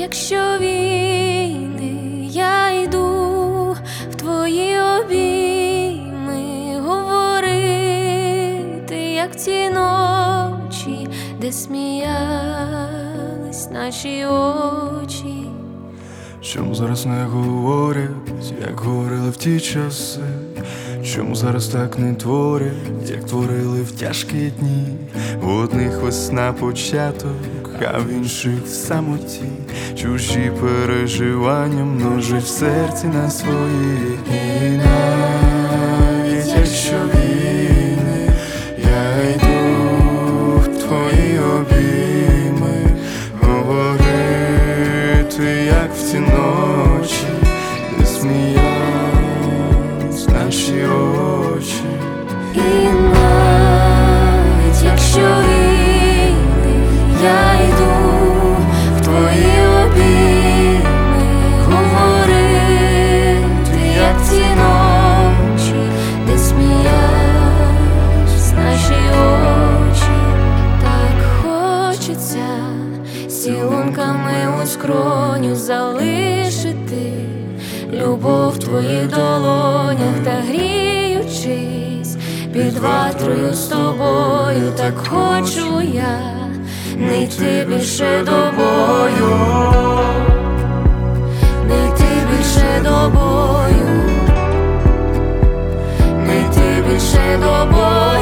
якщо війни, я йду в твої обійми, говорити, як ті ночі, де сміялись наші очі. Чому зараз не говорять, як говорили в ті часи? Чому зараз так не творять, як творили в тяжкі дні? В одних весна початок, а в інших в самоті. Чужі переживання множать в серці на свої. І навіть якщо війни, я йду в твої обійми, говорити, як в ті ночі, де сміялись наші очі. І навіть якщо війни, я йду в твої обійми, говорити, як ці ночі, де сміялись наші очі. Так хочеться цілунками у скроню залишити любов в твоїх долонях та гріючись під ватрою з тобою. Так хочу я не йти більше до бою, не йти більше до бою, не йти більше до бою.